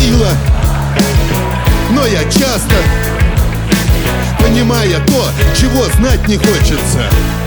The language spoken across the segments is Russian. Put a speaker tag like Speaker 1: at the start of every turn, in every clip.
Speaker 1: сила. Но я часто, понимая то, чего знать не хочется.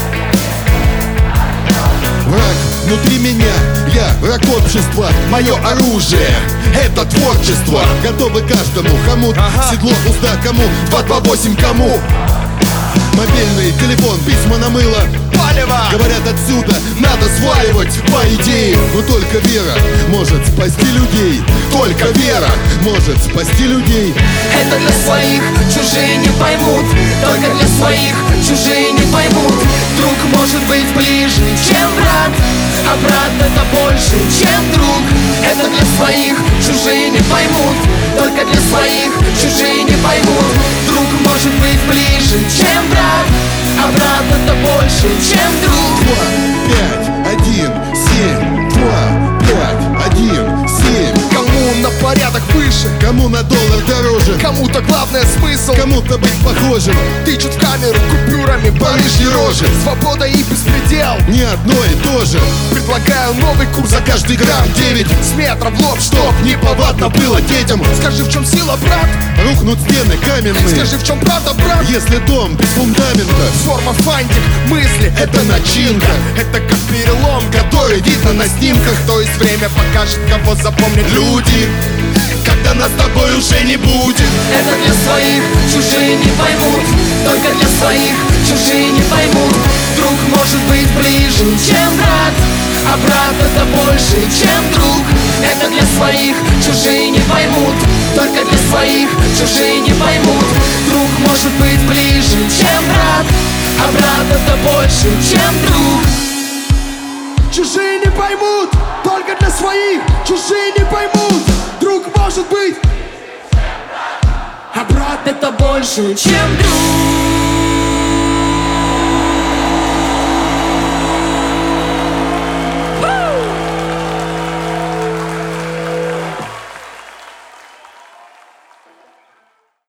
Speaker 1: Враг внутри меня, я враг общества. Мое оружие — это творчество. Готовы каждому, хомут, седло, узда, кому 228, кому мобильный телефон, письма на мыло, палево. Говорят, отсюда надо сваливать, по идее. Но только вера может спасти людей. Только вера может спасти людей.
Speaker 2: Это для своих, чужие не поймут. Только для своих, чужие не поймут. Друг может быть ближе, чем брат, а брат это больше, чем друг. Это для своих, чужие не поймут. Только для своих, чужие не поймут. Друг может быть ближе, чем брат, а брат это больше, чем друг.
Speaker 1: 2, 5, 1, 7. 2, 5, 1, 7.
Speaker 3: Кому на порядок выше,
Speaker 1: Кому на доллар дороже,
Speaker 3: кому-то главное смысл,
Speaker 1: кому-то быть похожим.
Speaker 3: тычут в камеру купюрами по лишней роже. Свобода и беспредел,
Speaker 1: Не одно и то же.
Speaker 3: предлагаю новый курс.
Speaker 1: За каждый грамм 9
Speaker 3: С метра в лоб,
Speaker 1: чтоб неповадно было детям.
Speaker 3: Скажи, в чем сила, брат?
Speaker 1: Рухнут стены каменные,
Speaker 3: Скажи, в чем правда, брат?
Speaker 1: если дом без фундамента.
Speaker 3: Форма, фантик, мысли,
Speaker 1: Это начинка,
Speaker 3: это как перелом,
Speaker 1: который видно на снимках.
Speaker 3: то есть время покажет, кого запомнят
Speaker 1: Люди, когда нас с тобой уже не будет.
Speaker 2: Это для своих, чужие не поймут. Только для своих, чужие не поймут. Друг может быть ближе, чем брат, а брат это больше, чем друг. Это для своих, чужие не поймут. Только для своих, чужие не поймут. Друг может быть ближе, чем брат, а брат это больше, чем друг.
Speaker 3: Чужие не поймут, только для своих. Чужие не поймут, друг может быть,
Speaker 2: А брат это больше, чем друг.